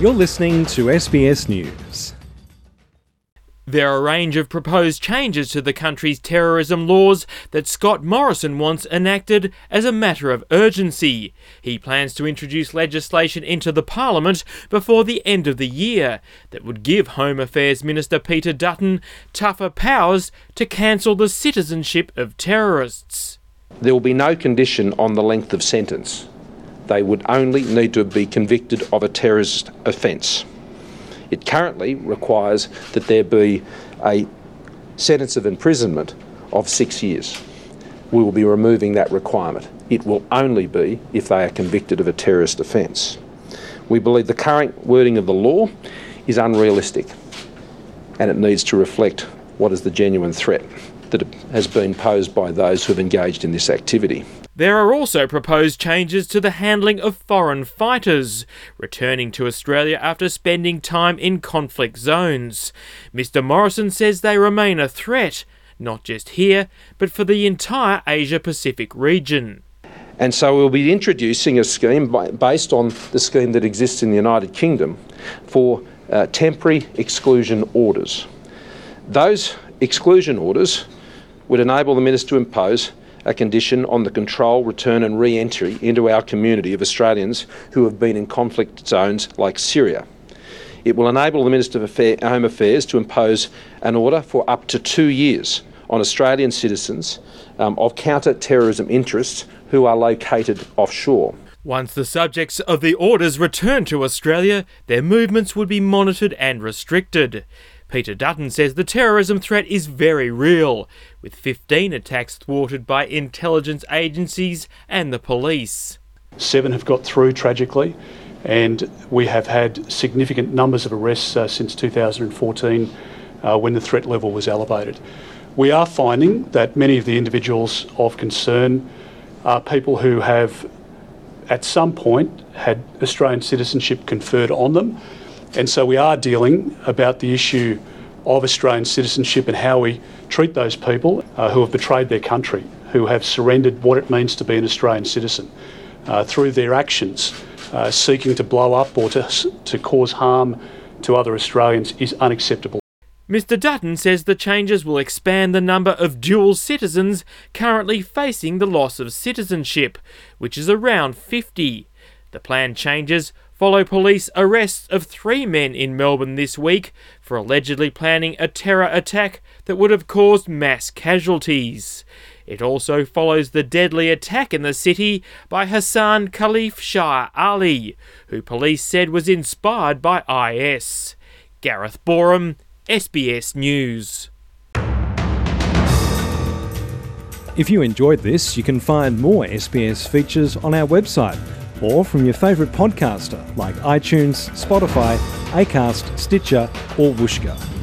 You're listening to SBS News. There are a range of proposed changes to the country's terrorism laws that Scott Morrison wants enacted as a matter of urgency. He plans to introduce legislation into the Parliament before the end of the year that would give Home Affairs Minister Peter Dutton tougher powers to cancel the citizenship of terrorists. There will be no condition on the length of sentence. They would only need to be convicted of a terrorist offence. It currently requires that there be a sentence of imprisonment of 6 years. We will be removing that requirement. It will only be if they are convicted of a terrorist offence. We believe the current wording of the law is unrealistic and it needs to reflect what is the genuine threat that has been posed by those who have engaged in this activity. There are also proposed changes to the handling of foreign fighters returning to Australia after spending time in conflict zones. Mr Morrison says they remain a threat, not just here, but for the entire Asia-Pacific region. And so we'll be introducing a scheme based on the scheme that exists in the United Kingdom for temporary exclusion orders. Those exclusion orders would enable the Minister to impose a condition on the control, return and re-entry into our community of Australians who have been in conflict zones like Syria. It will enable the Minister of Home Affairs to impose an order for up to 2 years on Australian citizens of counter-terrorism interests who are located offshore. Once the subjects of the orders return to Australia, their movements would be monitored and restricted. Peter Dutton says the terrorism threat is very real, with 15 attacks thwarted by intelligence agencies and the police. 7 have got through, tragically, and we have had significant numbers of arrests since 2014 when the threat level was elevated. We are finding that many of the individuals of concern are people who have at some point had Australian citizenship conferred on them. And so we are dealing about the issue of Australian citizenship and how we treat those people who have betrayed their country, who have surrendered what it means to be an Australian citizen through their actions, seeking to blow up or to cause harm to other Australians is unacceptable. Mr Dutton says the changes will expand the number of dual citizens currently facing the loss of citizenship, which is around 50. The planned changes follow police arrests of 3 men in Melbourne this week for allegedly planning a terror attack that would have caused mass casualties. It also follows the deadly attack in the city by Hassan Khalif Shah Ali, who police said was inspired by IS. Gareth Borum, SBS News. If you enjoyed this, you can find more SBS features on our website or from your favourite podcaster like iTunes, Spotify, Acast, Stitcher or Whooshkaa.